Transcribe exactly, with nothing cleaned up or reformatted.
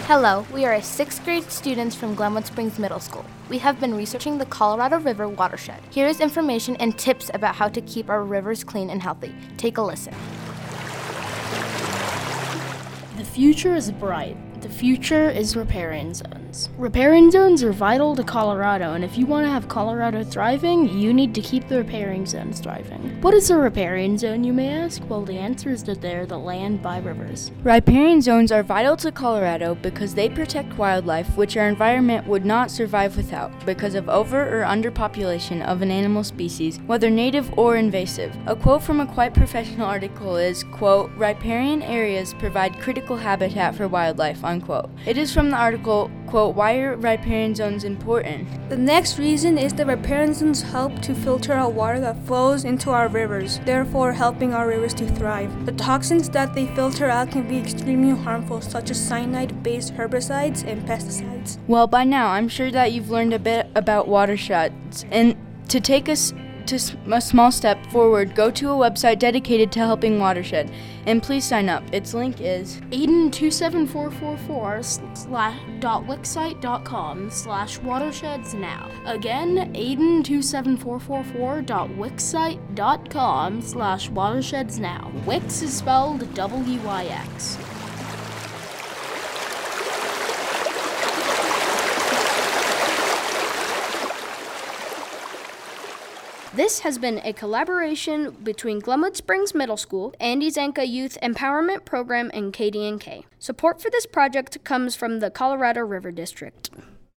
Hello, we are sixth grade students from Glenwood Springs Middle School. We have been researching the Colorado River watershed. Here is information and tips about how to keep our rivers clean and healthy. Take a listen. The future is bright. The future is riparian zones. Riparian zones are vital to Colorado, and if you want to have Colorado thriving, you need to keep the riparian zones thriving. What is a riparian zone, you may ask? Well, the answer is that they're the land by rivers. Riparian zones are vital to Colorado because they protect wildlife, which our environment would not survive without, because of over or underpopulation of an animal species, whether native or invasive. A quote from a quite professional article is, quote, "Riparian areas provide critical habitat for wildlife," unquote. It is from the article, quote, "Why are riparian zones important?" The next reason is that riparian zones help to filter out water that flows into our rivers, therefore helping our rivers to thrive. The toxins that they filter out can be extremely harmful, such as cyanide-based herbicides and pesticides. Well, by now, I'm sure that you've learned a bit about watersheds, and to take us to a small step forward, go to a website dedicated to helping watershed, and please sign up. Its link is Aiden two seven four four four slash dot wixsite dot com slash watersheds now. Again, Aiden two seven four four four dot wixsite dot com slash watersheds now. Wix is spelled W I X. This has been a collaboration between Glenwood Springs Middle School, Andy Zanka Youth Empowerment Program, and K D N K. Support for this project comes from the Colorado River District.